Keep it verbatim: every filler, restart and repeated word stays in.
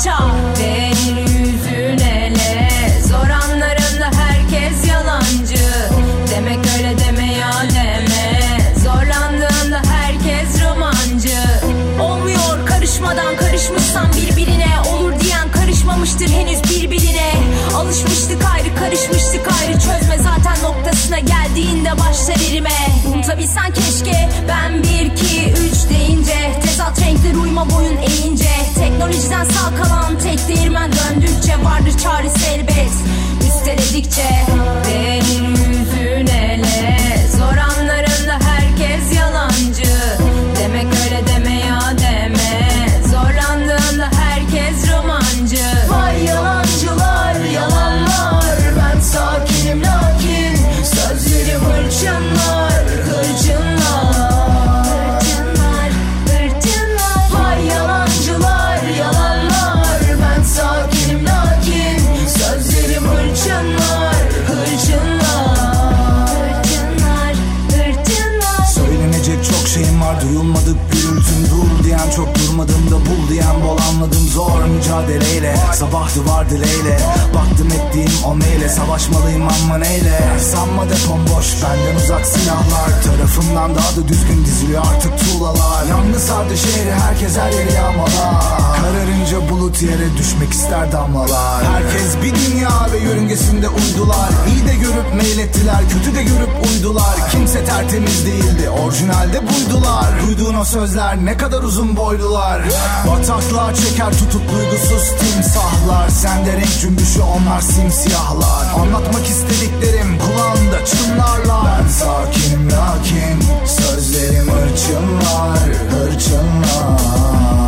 parça. Verir yüzün ele, zor anlarında herkes yalancı. Demek öyle deme ya deme, zorlandığında herkes romancı. Olmuyor karışmadan, karışmışsan birbirine. Olur diyen karışmamıştır henüz birbirine. Alışmıştık ayrı, karışmıştık ayrı. Çözme zaten noktasına geldiğinde başlar erime. Unutabilsen keşke ben bir iki üç deyince. Tezat renkler uyma boyun eğince. Teknolojiden sağ kalan tek değirmen döndükçe vardır çaresi elbet. Üsteledikçe verir yüzün ele, zor anlarında herkes yalancı. Demek öyle deme ya deme, zorlandığında herkes romancı. Vay yalancılar, yalanlar. Ben sakinim lakin sözlerim hırçınlar, hırçınlar. Hırçınlar, hırçınlar. Vay yalancılar, yalanlar. Ben sakinim lakin sözlerim hırçınlar, hırçınlar. Hırçınlar, hırçınlar. Söylenecek çok şeyim var, duyulmadık gürültüm. Dur diyen çok, durmadığımda bul diyen bol. Anladım zor mücadeleyle, sabahtı var dileğiyle. Baktım ettiğim o meyle, savaşmalıyım ama neyle. Sanma depom boş, benden uzak silahlar. Tarafımdan daha da düzgün diziliyor artık tuğlalar. Yalnız sardı şehri, herkes her yeri yağmalar. Kararınca bulut yere düşmek ister damlalar. Herkes bir dünya ve yörüngesinde uydular. İyi de görüp meylettiler, kötü de görüp uydular. Kimse tertemiz değildi, orijinalde buydular. Duyduğun o sözler ne kadar uzun boylular. Bataklığa çeker tutup duygusuz timsahlar. Sende renk cümbüşü, onlar simsiyahlar. Anlatmak istediklerim kulağımda çınlarlar. Ben sakinim lakin sözlerim hırçınlar, hırçınlar.